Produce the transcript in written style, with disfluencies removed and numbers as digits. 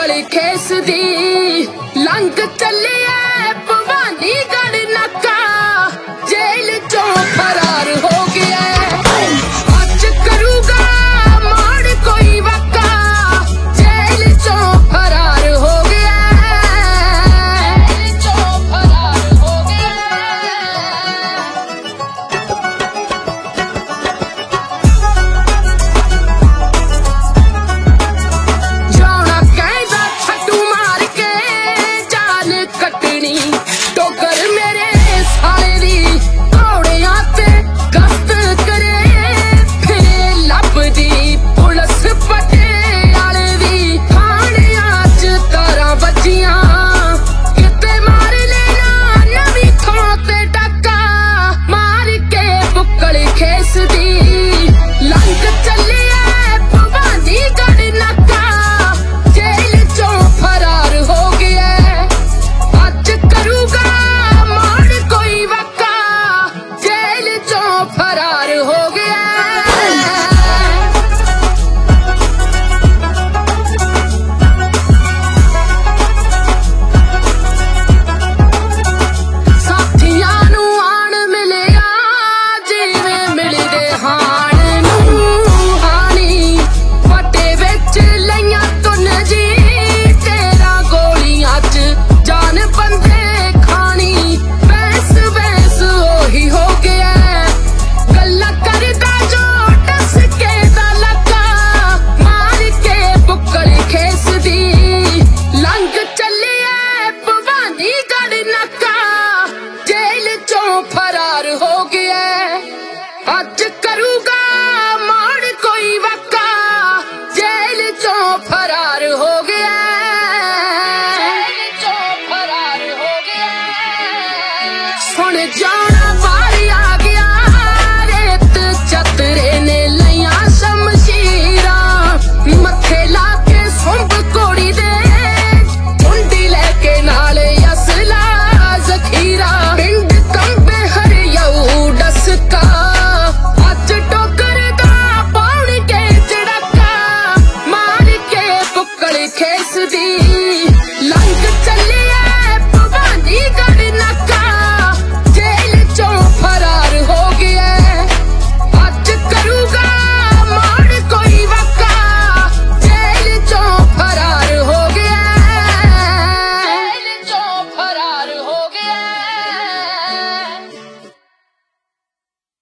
बुक्कल खेस दी लंघ चलिए भवानी गढ़ नाका जेल चो फरार हो गया अज करूगा मार कोई वक्का जेल चो फरार हो गया जेल चो फरार हो गया जाना कहदा छड्डू मार के जान कटनी टोकर मेरे साले दी घोड़ियां ते गश्त करे फिरे लभदी पुलिस पटियाले दी थाणियां च तारां बज्जियां किते मार लेना नवीं थां ते डाका मार के बुक्कल खेस दी लंघ चलिए भवानी गढ़ नाका जेल चो फरार हो गया अज करूगा मार कोई वक्का जेल चो फरार हो गया साथियां नू आण मिलिया जिवें मिलदे हाण नू हानी फटे विच लईयां तुन जी तेरा गोलियां च जान बंदे खानी बैस बैस ओही हो गया गल्ला करदा जो डस के दा लगा मार के बुक्कल खेस दी लंघ चलिए भवानी गढ़ नाका जेल चो फरार हो गया अज करूगा मार कोई वक्का जेल चो फरार हो गया जेल चो फरार हो गया सुन जाना बारी आ गया रेत चतरे ने लइयां शमशीरां मथे ला के सुंब कोड़ी दे झुंडी लेके नाले असला जखीरा पिंड कंबे हरियाऊ डसका अज टोकर दा पाउण के चड़का मार के बुक्कल खेस दी